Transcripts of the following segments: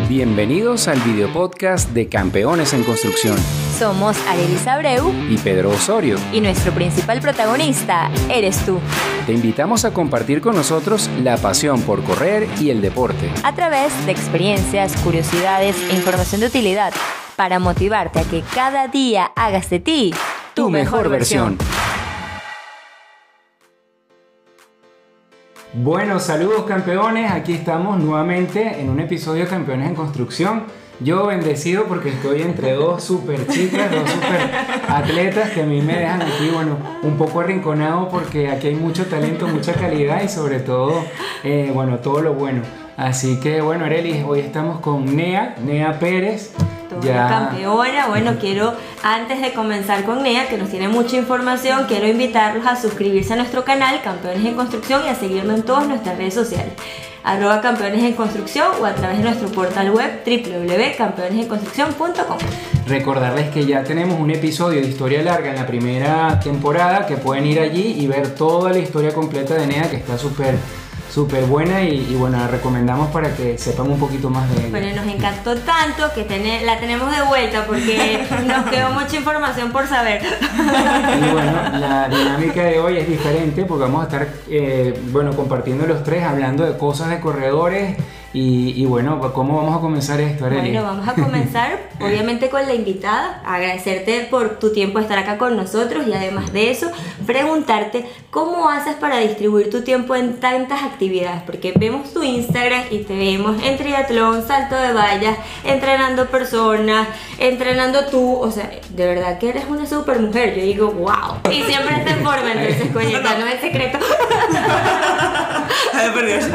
Bienvenidos al videopodcast de Campeones en Construcción. Somos Arelis Abreu y Pedro Osorio. Y nuestro principal protagonista eres tú. Te invitamos a compartir con nosotros la pasión por correr y el deporte. A través de experiencias, curiosidades e información de utilidad para motivarte a que cada día hagas de ti tu mejor versión. Bueno, saludos campeones, aquí estamos nuevamente en un episodio de Campeones en Construcción. Yo bendecido porque estoy entre dos super chicas, dos super atletas que a mí me dejan aquí, bueno, un poco arrinconado porque aquí hay mucho talento, mucha calidad y sobre todo, todo lo bueno. Así que bueno, Arelis, hoy estamos con Nea Pérez. Campeona. Bueno, quiero, antes de comenzar con Nea, que nos tiene mucha información, quiero invitarlos a suscribirse a nuestro canal Campeones en Construcción y a seguirnos en todas nuestras redes sociales, @Campeones en Construcción, o a través de nuestro portal web www.campeonesenconstrucción.com. Recordarles que ya tenemos un episodio de Historia Larga en la primera temporada, que pueden ir allí y ver toda la historia completa de Nea, que está súper buena y bueno, la recomendamos para que sepan un poquito más de ella. Bueno, nos encantó tanto que la tenemos de vuelta porque nos quedó mucha información por saber. Y bueno, la dinámica de hoy es diferente porque vamos a estar compartiendo los tres, hablando de cosas de corredores y bueno, ¿cómo vamos a comenzar esto, Arely? Bueno, vamos a comenzar obviamente con la invitada, agradecerte por tu tiempo de estar acá con nosotros y además de eso, preguntarte cómo haces para distribuir tu tiempo en tantas actividades, porque vemos tu Instagram y te vemos en triatlón, salto de vallas, entrenando personas, entrenando tú, o sea, de verdad que eres una super mujer, yo digo, wow, y siempre está en forma, entonces, coñeta, no es secreto. Ay, por Dios.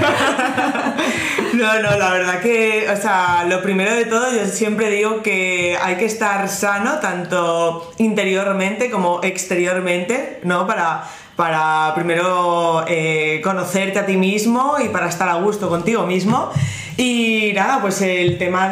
No, la verdad que, o sea, lo primero de todo, yo siempre digo que hay que estar sano, tanto interiormente como exteriormente, ¿no? Para primero conocerte a ti mismo y para estar a gusto contigo mismo. Y nada, pues el tema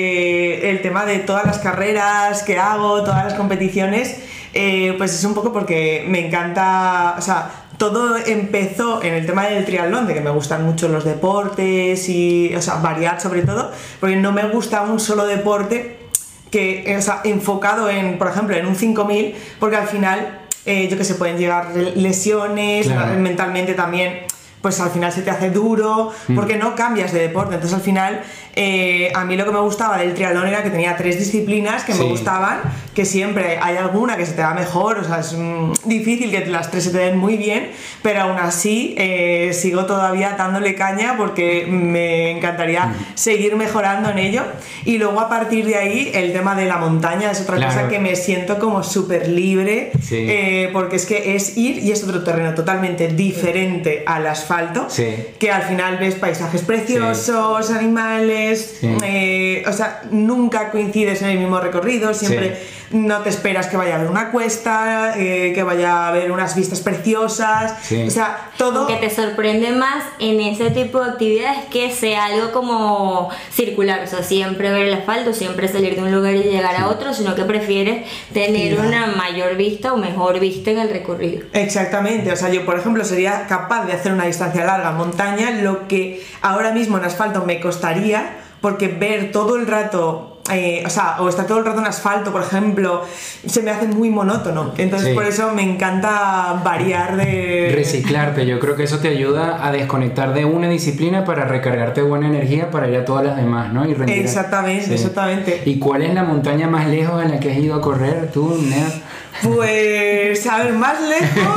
de todas las carreras que hago, todas las competiciones, pues es un poco porque me encanta, o sea, todo empezó en el tema del triatlón, de que me gustan mucho los deportes y, o sea, variar sobre todo, porque no me gusta un solo deporte que, o sea, enfocado en, por ejemplo, en un 5000, porque al final, yo que sé, pueden llegar lesiones, claro. Mentalmente también, pues al final se te hace duro, porque no cambias de deporte. Entonces al final, a mí lo que me gustaba del triatlón era que tenía 3 disciplinas que me gustaban, que siempre hay alguna que se te da mejor, o sea, es difícil que las 3 se te den muy bien, pero aún así sigo todavía dándole caña porque me encantaría seguir mejorando en ello. Y luego a partir de ahí el tema de la montaña es otra cosa que me siento como súper libre, porque es que es ir y es otro terreno totalmente diferente al asfalto, que al final ves paisajes preciosos, animales, o sea, nunca coincides en el mismo recorrido, siempre no te esperas que vaya a haber una cuesta, que vaya a haber unas vistas preciosas, o sea, todo. Que te sorprende más en ese tipo de actividades que sea algo como circular, o sea, siempre ver el asfalto, siempre salir de un lugar y llegar a otro, sino que prefieres tener una mayor vista o mejor vista en el recorrido. Exactamente, o sea, yo por ejemplo sería capaz de hacer una distancia larga en montaña, lo que ahora mismo en asfalto me costaría, porque ver todo el rato, o estar todo el rato en asfalto, por ejemplo, se me hace muy monótono. Entonces por eso me encanta variar de... Reciclarte, yo creo que eso te ayuda a desconectar de una disciplina para recargarte de buena energía para ir a todas las demás, ¿no? Y rendir. Exactamente. ¿Y cuál es la montaña más lejos en la que has ido a correr tú, Nea? Pues, a ver, más lejos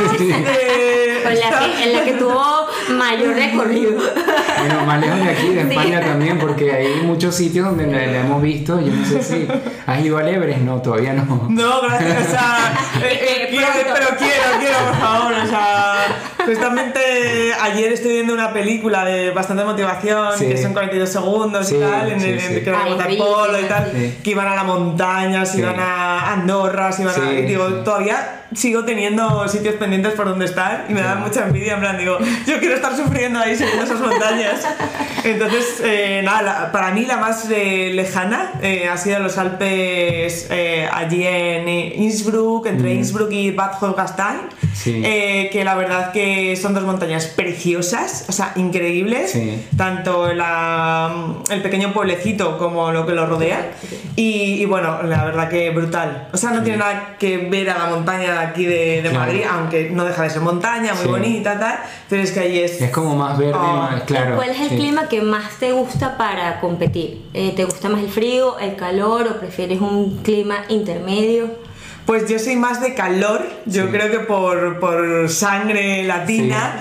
en la que tuvo mayor recorrido. Bueno, más lejos de aquí, de España también, porque hay muchos sitios donde la hemos visto. Yo no sé si has ido al Everest. No, todavía no. No, gracias, o sea, pero quiero, por favor, o sea, justamente ayer estoy viendo una película de bastante motivación, que son 42 segundos y tal, en el que van a montar polo y tal, que iban a la montaña, se iban a Andorra, se iban a... Y digo, todavía sigo teniendo sitios pendientes por donde estar y me da mucha envidia, en plan, digo, yo quiero estar sufriendo ahí subiendo esas montañas. Entonces, nada, para mí la más lejana ha sido los Alpes allí en Innsbruck, entre Innsbruck y Bad Holstein, Sí. Que la verdad que son dos montañas preciosas, o sea, increíbles, Sí. tanto el pequeño pueblecito como lo que lo rodea, y bueno, la verdad que brutal, o sea, no tiene nada que ver a la montaña de aquí de Claro. Madrid, aunque no deja de ser montaña, muy Sí. bonita, tal, pero es que ahí Es como más verde, más claro. ¿Cuál es el sí. clima que más te gusta para competir? ¿Te gusta más el frío, el calor o prefieres un clima intermedio? Pues yo soy más de calor, yo Sí. creo que por sangre latina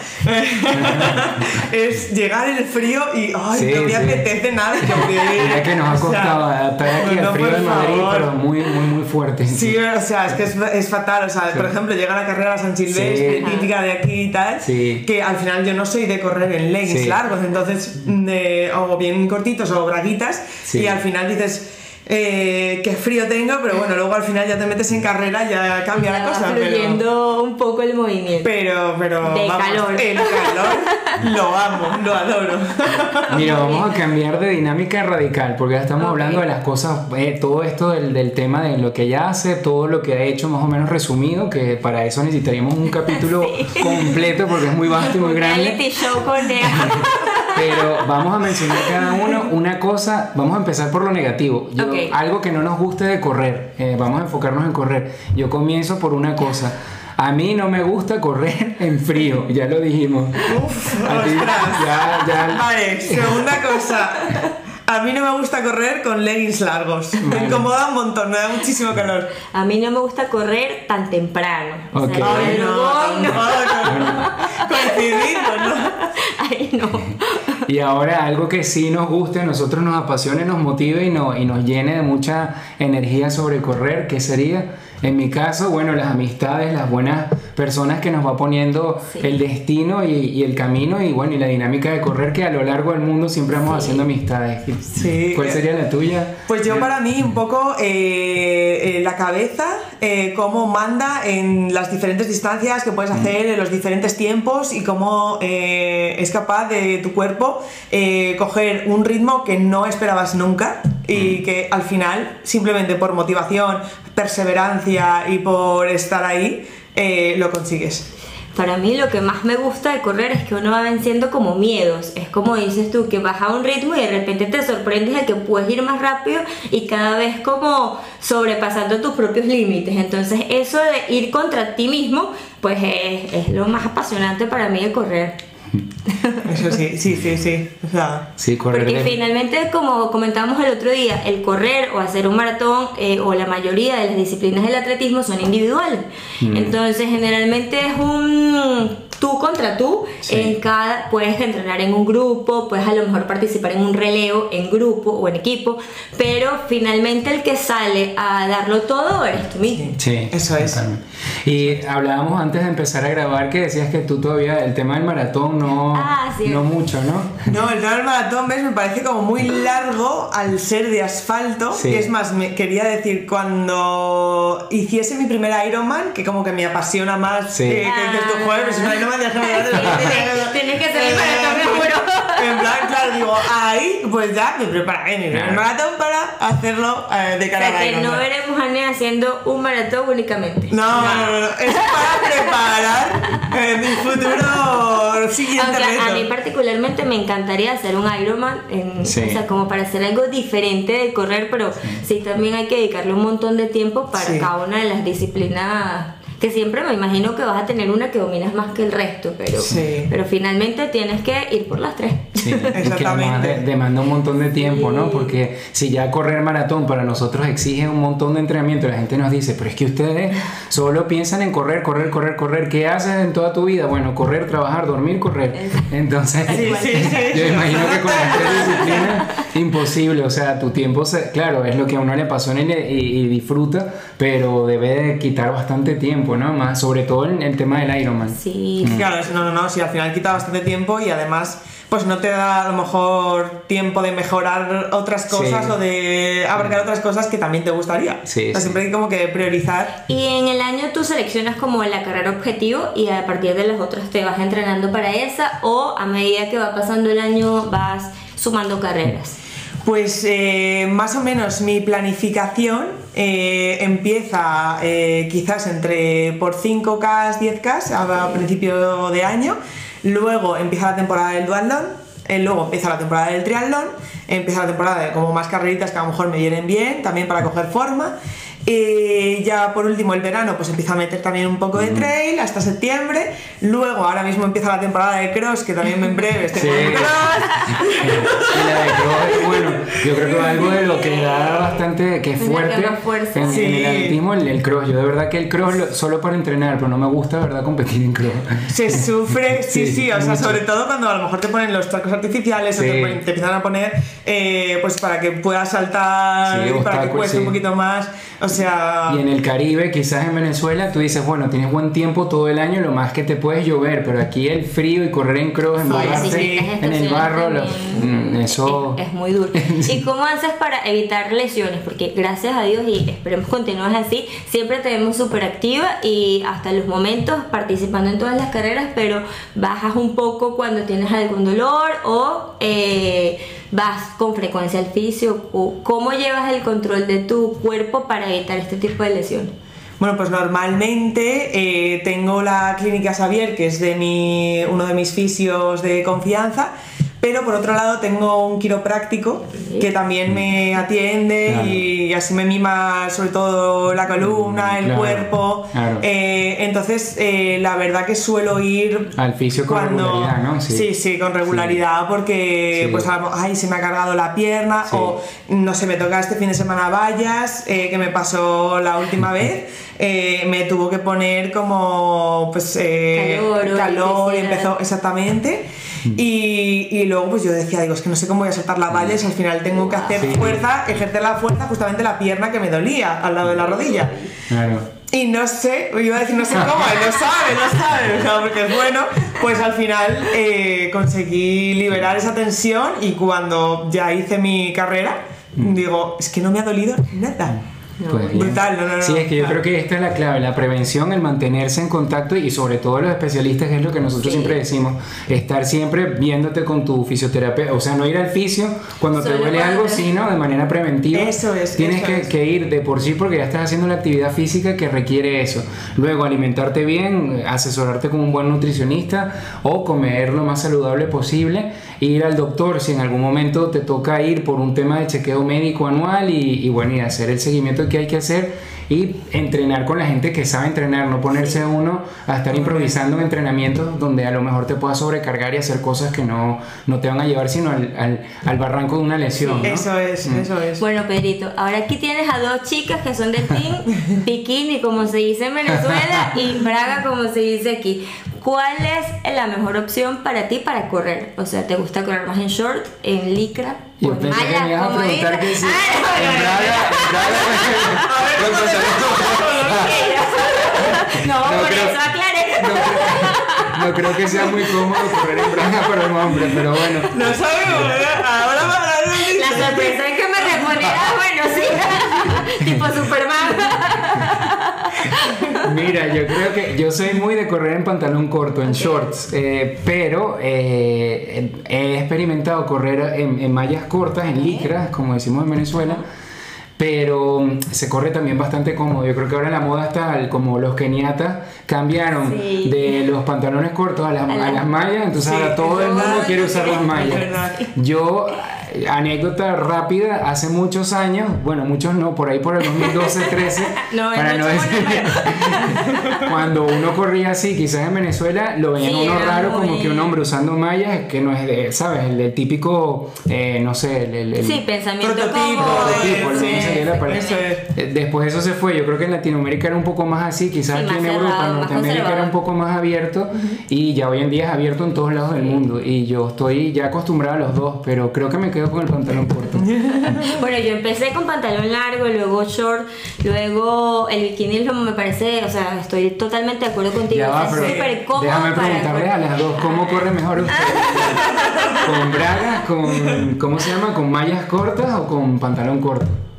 es llegar el frío y ay, Sí, no me sí. apetece nada. Mira que nos ha costado adaptar aquí al frío por de Madrid, favor. pero muy fuerte. Sí, o sea, es que es fatal, o sea, Sí. por ejemplo, llega la carrera San Silvestre, Sí. típica de aquí y tal, Sí. que al final yo no soy de correr en leggings Sí. largos, entonces, o bien cortitos o braguitas, Sí. y al final dices... qué frío tengo, pero bueno, luego al final ya te metes en carrera y ya cambia la Ya va cosa. fluyendo un poco el movimiento. Pero De vamos, calor. el calor lo amo, lo adoro. Mira, vamos a cambiar de dinámica radical, porque ya estamos Ok. hablando de las cosas, todo esto del tema de lo que ella hace, todo lo que ha hecho más o menos resumido, que para eso necesitaríamos un capítulo completo, porque es muy vasto y muy Un grande. reality show con Pero vamos a mencionar cada uno una cosa, vamos a empezar por lo negativo. Ok. Algo que no nos guste de correr, vamos a enfocarnos en correr. Yo comienzo por una cosa. A mí no me gusta correr en frío, ya lo dijimos. Uf, A ti, ostras. ya. Vale, segunda cosa. A mí no me gusta correr con leggings largos. Me Vale. incomoda un montón, me da muchísimo calor. A mí no me gusta correr tan temprano. O Ok. sea, Ay, el no, rugón, no. tampoco. Coincidimos, ¿no? Ay, no. Y ahora algo que sí nos guste, a nosotros nos apasione, nos motive y nos llene de mucha energía sobre correr, ¿qué sería? En mi caso, bueno, las amistades, las buenas personas que nos va poniendo Sí. el destino y el camino y bueno, y la dinámica de correr, que a lo largo del mundo siempre vamos Sí. haciendo amistades. Sí. ¿Cuál sería la tuya? Pues yo para mí un poco la cabeza, cómo manda en las diferentes distancias que puedes hacer, en los diferentes tiempos y cómo es capaz de tu cuerpo coger un ritmo que no esperabas nunca y que al final, simplemente por motivación, perseverancia y por estar ahí, lo consigues. Para mí lo que más me gusta de correr es que uno va venciendo como miedos. Es como dices tú, que vas a un ritmo y de repente te sorprendes de que puedes ir más rápido y cada vez como sobrepasando tus propios límites. Entonces eso de ir contra ti mismo, pues es lo más apasionante para mí de correr. Eso sí, sí. O sea, Sí, correr Porque de- finalmente, como comentábamos el otro día, el correr o hacer un maratón o la mayoría de las disciplinas del atletismo son individuales. Entonces, generalmente es un tú contra tú. Sí. Puedes entrenar en un grupo, puedes a lo mejor participar en un relevo en grupo o en equipo, pero finalmente el que sale a darlo todo eres tú mismo. Sí, Eso es. totalmente. Y hablábamos antes de empezar a grabar que decías que tú todavía el tema del maratón Sí. no mucho, ¿no? no, el tema del maratón, ¿ves? Me parece como muy largo al ser de asfalto. Sí. Y es más, me quería decir, cuando hiciese mi primer Ironman, que como que me apasiona más Sí. que dices tú, joder, pues un Ironman ya Tienes que hacer el maratón, me juro. En plan, claro, digo, ahí pues ya me prepararé mi primer Claro. maratón para hacerlo de O cara sea a que no Ironman. veremos a Ney haciendo un maratón únicamente. No, es para preparar mi futuro siguiente Aunque a mí reto. particularmente me encantaría hacer un Ironman, Sí. o sea, como para hacer algo diferente de correr, pero sí también hay que dedicarle un montón de tiempo para Sí. cada una de las disciplinas, que siempre me imagino que vas a tener una que dominas más que el resto, Sí. pero finalmente tienes que ir por las tres. Sí, y que además Exactamente. demanda un montón de tiempo, ¿no? Sí. Porque si ya correr maratón para nosotros exige un montón de entrenamiento, la gente nos dice, pero es que ustedes solo piensan en correr. ¿Qué haces en toda tu vida? Bueno, correr, trabajar, dormir, correr. Entonces, Sí. yo imagino que con las tres disciplinas, imposible. O sea, tu tiempo, claro, es lo que a uno le apasiona y disfruta, pero debe de quitar bastante tiempo, ¿no? Más, sobre todo en el tema del Ironman. Sí, Claro, no, sí, al final quita bastante tiempo y además pues no te da a lo mejor tiempo de mejorar otras cosas Sí. o de abarcar otras cosas que también te gustaría. Sí, O sea, sí. siempre hay como que priorizar. Y en el año tú seleccionas como la carrera objetivo y a partir de las otras te vas entrenando para esa, o a medida que va pasando el año vas sumando carreras. Pues más o menos mi planificación empieza quizás por 5K, 10K a principio de año, luego empieza la temporada del duatlón, luego empieza la temporada del triatlón, empieza la temporada de como más carreritas que a lo mejor me vienen bien, también para coger forma. Ya por último el verano pues empieza a meter también un poco de trail hasta septiembre. Luego ahora mismo empieza la temporada de cross, que también en breve estoy con cross. Y la de cross, bueno, yo creo que algo de lo que da bastante, que es fuerte en el atletismo, el cross. Yo de verdad que el cross solo para entrenar, pero no me gusta, ¿verdad?, competir en cross. Se sufre, sí, o sea, sobre todo cuando a lo mejor te ponen los charcos artificiales o te empiezan a poner pues para que puedas saltar, para que cueste un poquito más. O sea... Y en el Caribe, quizás en Venezuela, tú dices, bueno, tienes buen tiempo todo el año, lo más que te puedes llover, pero aquí el frío y correr en cross, embarrarse en el barro, eso... Es muy duro. ¿Y cómo haces para evitar lesiones? Porque gracias a Dios, y esperemos continúes así, siempre te vemos súper activa y hasta los momentos participando en todas las carreras, pero bajas un poco cuando tienes algún dolor o... vas con frecuencia al fisio. ¿Cómo llevas el control de tu cuerpo para evitar este tipo de lesiones? Bueno, pues normalmente tengo la clínica Xavier, que es uno de mis fisios de confianza, pero por otro lado tengo un quiropráctico que también me atiende y así me mima sobre todo la columna, el cuerpo. Entonces la verdad que suelo ir al fisio con regularidad, ¿no? Sí, con regularidad, porque pues se me ha cargado la pierna o no sé, me toca este fin de semana vallas, que me pasó la última vez. Me tuvo que poner como pues calor y empezó exactamente y luego pues yo decía, digo, es que no sé cómo voy a saltar la valla y al final tengo que hacer fuerza, ejercer la fuerza justamente la pierna que me dolía al lado de la rodilla. Y no sé, iba a decir no sé cómo, no sabe, o sea, porque es bueno, pues al final conseguí liberar esa tensión y cuando ya hice mi carrera digo, es que no me ha dolido nada. Pues brutal, no. Sí, es que yo creo que esta es la clave, la prevención, el mantenerse en contacto y sobre todo los especialistas, que es lo que nosotros siempre decimos, estar siempre viéndote con tu fisioterapeuta, o sea, no ir al fisio cuando te duele algo, sino de manera preventiva. Eso es. Tienes que ir de por sí porque ya estás haciendo la actividad física que requiere eso. Luego alimentarte bien, asesorarte con un buen nutricionista o comer lo más saludable posible, ir al doctor si en algún momento te toca ir por un tema de chequeo médico anual y bueno, y hacer el seguimiento que hay que hacer y entrenar con la gente que sabe entrenar, no ponerse uno a estar improvisando en entrenamientos donde a lo mejor te puedas sobrecargar y hacer cosas que no te van a llevar sino al barranco de una lesión, ¿no? Eso es. Bueno, Pedrito, ahora aquí tienes a dos chicas que son del team bikini, como se dice en Venezuela, y braga, como se dice aquí. ¿Cuál es la mejor opción para ti para correr? O sea, ¿te gusta correr más en short, en licra? Yo pensé que me ibas a preguntar que sí. En braga. No, por eso aclaré. No creo que sea muy cómodo correr en braga para un hombre, pero bueno. No sabemos, ahora va a hablar de la sorpresa es que me respondiera, bueno, sí, tipo Superman. Mira, yo creo que yo soy muy de correr en pantalón corto, en shorts, pero he experimentado correr en mallas cortas, en licras, como decimos en Venezuela, pero se corre también bastante cómodo. Yo creo que ahora la moda está como los keniatas cambiaron de los pantalones cortos a las mallas, entonces ahora todo el mundo quiere usar las mallas. Yo, anécdota rápida, hace muchos años, bueno, muchos no, por ahí por el 2012-13, para no decir, cuando uno corría así, quizás en Venezuela, lo veían uno raro, como que un hombre usando mallas, que no es de, ¿sabes? El típico, no sé, el pensamiento prototipo, después eso se fue. Yo creo que en Latinoamérica era un poco más así, quizás aquí en Europa, en Norteamérica era un poco más abierto y ya hoy en día es abierto en todos lados del mundo y yo estoy ya acostumbrado a los dos, pero creo que me quedo con el pantalón corto. Bueno, yo empecé con pantalón largo, luego short, luego el bikini me parece, o sea, estoy totalmente de acuerdo contigo, es súper cómodo. Déjame preguntarles a las dos, ¿cómo corre mejor usted? ¿Con bragas, ¿cómo se llama? ¿Con mallas cortas o con pantalón corto?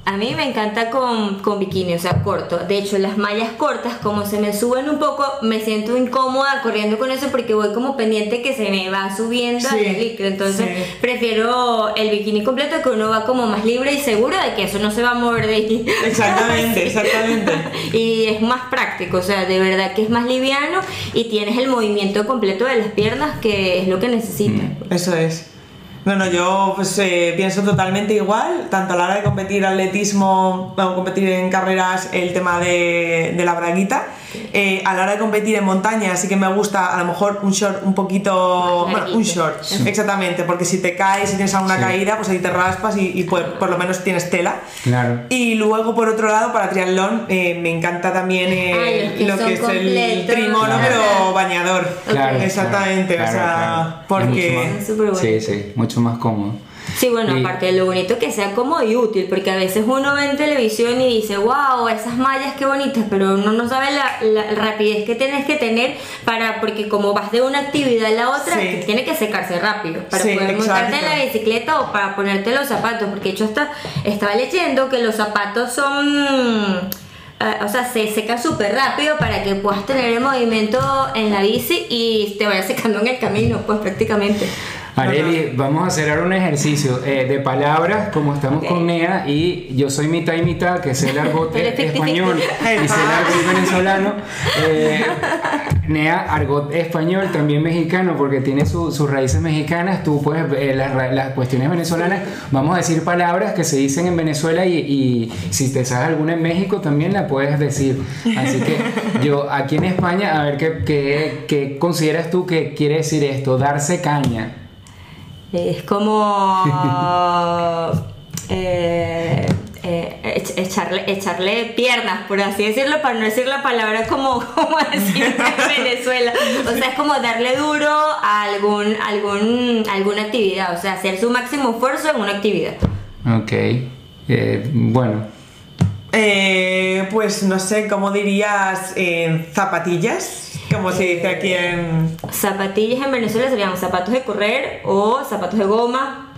A mí me encanta con bikini, o sea, corto. De hecho, las mallas cortas, como se me suben un poco, me siento incómoda corriendo con eso porque voy como pendiente que se me va subiendo el licra. Entonces, prefiero el bikini completo, que uno va como más libre y seguro de que eso no se va a mover de ahí. Exactamente, exactamente. Y es más práctico, o sea, de verdad que es más liviano y tienes el movimiento completo de las piernas, que es lo que necesitas. Eso es. No, yo pues pienso totalmente igual, tanto a la hora de competir atletismo o competir en carreras, el tema de la braguita. A la hora de competir en montaña sí que me gusta a lo mejor un short un poquito... Bueno, un short, exactamente, porque si te caes, si tienes alguna caída, pues ahí te raspas y por lo menos tienes tela. Claro. Y luego por otro lado, para triatlón, me encanta también lo que es el trimono, pero bañador. Claro, exactamente, claro, o sea, claro. porque... Es súper bueno. Sí, mucho más cómodo. Sí, bueno, Y- aparte de lo bonito que sea cómodo y útil, porque a veces uno ve en televisión y dice, wow, esas mallas qué bonitas, pero uno no sabe la rapidez que tienes que tener porque como vas de una actividad a la otra, Sí. tiene que secarse rápido para Sí, poder montarte exacto. en la bicicleta o para ponerte los zapatos, porque yo estaba leyendo que los zapatos son... o sea, se secan súper rápido para que puedas tener el movimiento en la bici y te vaya secando en el camino, pues prácticamente. Areli, vamos a hacer ahora un ejercicio de palabras, como estamos Ok. con Nea, y yo soy mitad y mitad, que sé el argot Eres 50-50. español y sé el argot venezolano. Nea, argot español, también mexicano, porque tiene sus raíces mexicanas. Tú puedes, las cuestiones venezolanas, vamos a decir palabras que se dicen en Venezuela y si te sabes alguna en México también la puedes decir. Así que yo, aquí en España, a ver qué consideras tú que quiere decir esto, darse caña. Es como echarle piernas, por así decirlo, para no decir la palabra como decir en Venezuela. O sea, es como darle duro a alguna actividad, o sea, hacer su máximo esfuerzo en una actividad. Ok, bueno. Pues no sé, ¿cómo dirías zapatillas? Como se dice aquí en... Zapatillas en Venezuela serían zapatos de correr o zapatos de goma.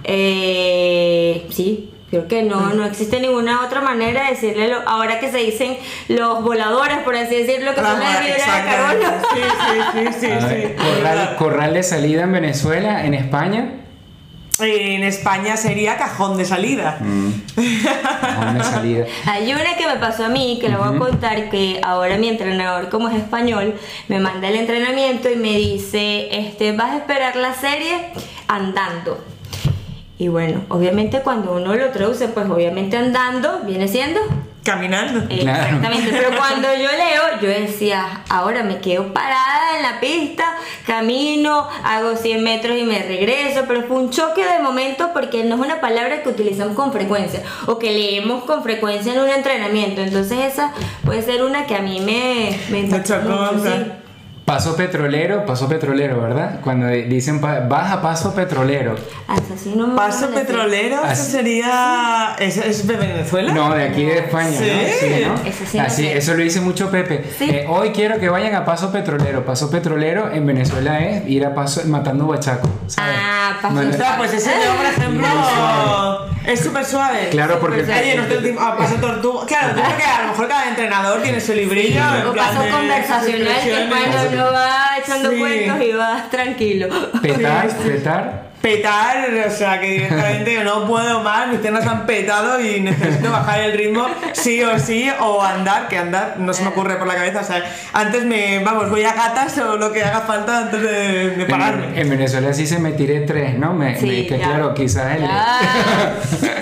Sí, creo que no existe ninguna otra manera de decirle ahora que se dicen los voladores, por así decirlo, que son las fibras de carbono. Sí. A ver, corral de salida en Venezuela, en España. En España sería cajón de salida. Cajón de salida. Hay una que me pasó a mí, que le voy a contar, que ahora mi entrenador, como es español, me manda el entrenamiento y me dice, vas a esperar la serie andando. Y bueno, obviamente cuando uno lo traduce, pues obviamente andando viene siendo... Caminando. Claro. Exactamente, pero cuando yo leo, yo decía, ahora me quedo parada en la pista, camino, hago 100 metros y me regreso, pero fue un choque de momento porque no es una palabra que utilizamos con frecuencia o que leemos con frecuencia en un entrenamiento, entonces esa puede ser una que a mí me impactó chocó, mucho, ¿no? sí. Paso petrolero, ¿verdad? Cuando dicen vas a paso petrolero. Hasta así no me Paso van a decir. petrolero, eso Así. sería... ¿Es de Venezuela? No, de aquí de España, ¿Sí? ¿no? Sí, ¿no? Eso sí no Así, sé. eso lo dice mucho Pepe. Sí. Hoy quiero que vayan a paso petrolero. Paso petrolero en Venezuela es ir a paso matando guachaco, ¿sabes? Ah, paso Bueno, O sea, pues ese yo, por ejemplo, es súper suave. Claro, porque Oye, no estoy paso tortuga. Claro, creo que a lo mejor cada entrenador tiene su librillo. en O plan paso de conversacional, que es expresiones. cuando uno va echando Sí. cuentos y vas tranquilo. petar. Petar, o sea, que directamente no puedo más, mis piernas han petado y necesito bajar el ritmo sí o sí, o andar, que andar no se me ocurre por la cabeza, o sea, antes voy a gatas o lo que haga falta antes de pararme. En Venezuela sí se me tiré 3, ¿no? Sí, que ya. claro, quizás el... Ya.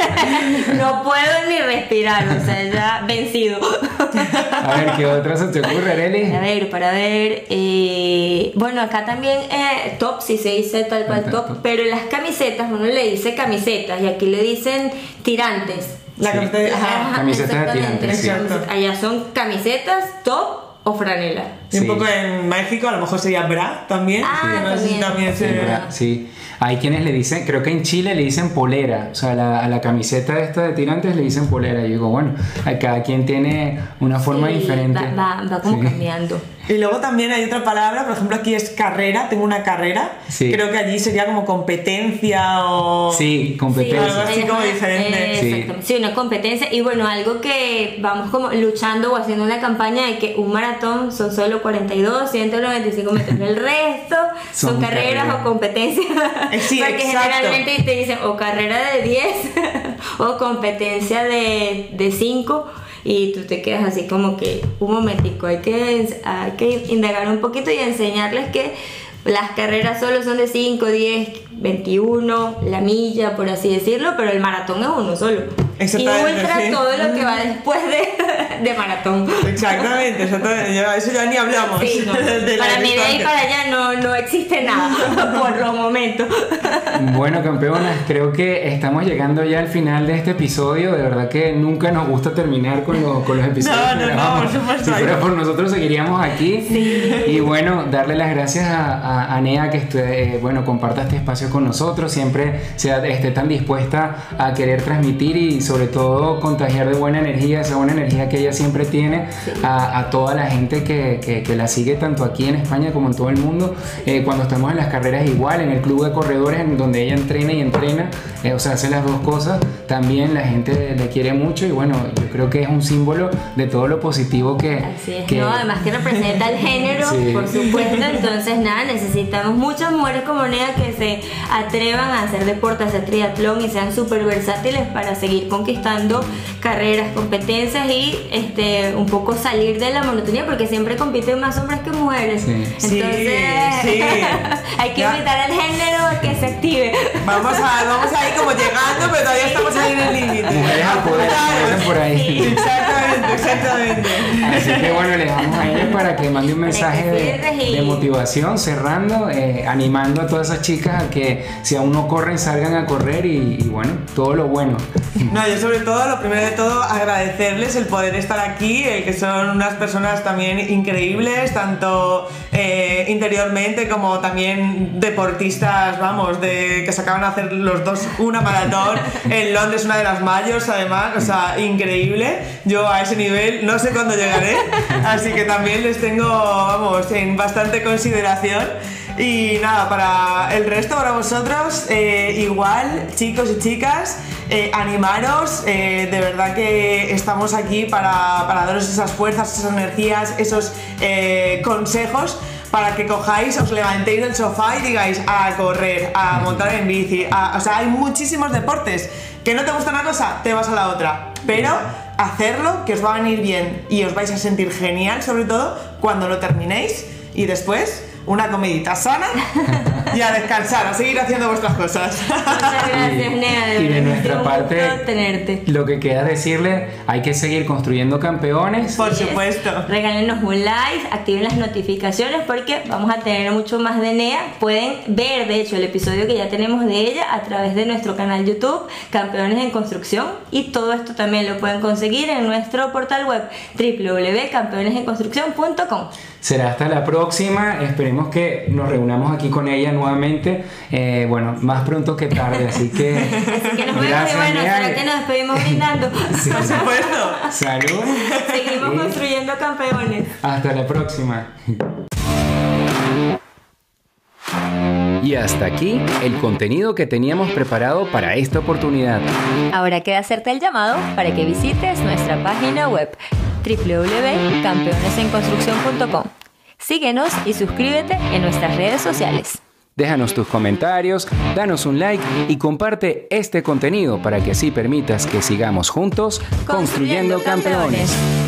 No puedo ni respirar, o sea, ya vencido. A ver, ¿qué otra se te ocurre, Areli? A ver, para ver. Bueno, acá también top, si se dice tal cual top, pero en las camisetas uno le dice camisetas y aquí le dicen tirantes. La Sí. camiseta, ajá. Camisetas de exactamente. tirantes, sí. Exacto. Allá son camisetas, top o franela. Y un Sí. poco en México a lo mejor sería bra también. Ah, que no sé si también. también Sí, se... ¿verdad? Sí. Hay quienes le dicen, creo que en Chile le dicen polera, o sea, a la camiseta esta de tirantes le dicen polera. Y digo, bueno, cada quien tiene una forma Sí, diferente. Va como Sí. cambiando. Y luego también hay otra palabra, por ejemplo aquí es carrera, tengo una carrera. Sí. Creo que allí sería como competencia o... Sí, competencia. algo así como diferente. Exactamente. Sí, una competencia. Y bueno, algo que vamos como luchando o haciendo una campaña de que un maratón son solo 42, 195 metros. El resto son carreras o competencias. Sí, porque exacto. generalmente te dicen o carrera de 10 o competencia de 5. Y tú te quedas así como que un momentico, hay que indagar un poquito y enseñarles que las carreras solo son de 5, 10, 21, la milla, por así decirlo, pero el maratón es uno solo. Y ultra sí. todo lo que va después de maratón. Exactamente. Eso ya ni hablamos. Sí, no. De Para mí de ahí distancia. para allá no existe nada por los momentos. Bueno, campeonas, creo que estamos llegando ya al final de este episodio. De verdad que nunca nos gusta terminar con los episodios. No, por supuesto. Si fuera por nosotros seguiríamos aquí. Sí. Y bueno, darle las gracias a Nea que comparta este espacio con nosotros. Siempre esté tan dispuesta a querer transmitir y sobre todo contagiar de buena energía, esa buena energía que ella siempre tiene a toda la gente que la sigue tanto aquí en España como en todo el mundo. Cuando estamos en las carreras igual, en el club de corredores en donde ella entrena y entrena, o sea, hace las dos cosas, también la gente le quiere mucho y bueno, yo creo que es un símbolo de todo lo positivo que... Así es, ¿no? Además que representa el género, Sí. por supuesto, entonces nada, necesitamos muchas mujeres como Nea que se atrevan a hacer deporte, a hacer triatlón y sean súper versátiles para seguir conquistando carreras, competencias y un poco salir de la monotonía porque siempre compiten más hombres que mujeres. Sí. Entonces Sí. hay que invitar al género a que se active. Vamos ahí como llegando, pero todavía estamos ahí en el límite. Mujeres al poder, como dicen por ahí. Exactamente. Así que bueno, le dejamos a ella para que mande un mensaje de motivación, cerrando, animando a todas esas chicas a que si aún no corren, salgan a correr y bueno, todo lo bueno. No, yo sobre todo, lo primero de todo, agradecerles el poder estar aquí, que son unas personas también increíbles, tanto interiormente como también deportistas, vamos, que se acaban de hacer los dos una maratón en Londres, una de las mayores además, o sea, increíble. Yo a ese nivel no sé cuándo llegaré, así que también les tengo, vamos, en bastante consideración. Y nada, para el resto, para vosotros, igual, chicos y chicas, animaros, de verdad que estamos aquí para daros esas fuerzas, esas energías, esos consejos para que cojáis, os levantéis del sofá y digáis a correr, a montar en bici, o sea, hay muchísimos deportes. Que no te gusta una cosa, te vas a la otra, pero hacerlo, que os va a venir bien y os vais a sentir genial, sobre todo cuando lo terminéis y después una comidita sana y a descansar, a seguir haciendo vuestras cosas. Muchas gracias, Nea. Y de nuestra parte, tenerte. lo que queda decirle, hay que seguir construyendo campeones. Por supuesto. Regálenos un like, activen las notificaciones porque vamos a tener mucho más de Nea. Pueden ver, de hecho, el episodio que ya tenemos de ella a través de nuestro canal YouTube, Campeones en Construcción. Y todo esto también lo pueden conseguir en nuestro portal web www.campeonesenconstrucción.com. Será hasta la próxima, esperemos que nos reunamos aquí con ella nuevamente, bueno, más pronto que tarde, así que... Así que nos vemos gracias, y bueno, Nea. ¿será que nos despedimos brindando? Sí. Por supuesto. Salud. Seguimos Y construyendo campeones. hasta la próxima. Y hasta aquí el contenido que teníamos preparado para esta oportunidad. Ahora queda hacerte el llamado para que visites nuestra página web www.campeonesenconstrucción.com. Síguenos y suscríbete en nuestras redes sociales. Déjanos tus comentarios, danos un like y comparte este contenido para que así permitas que sigamos juntos construyendo campeones.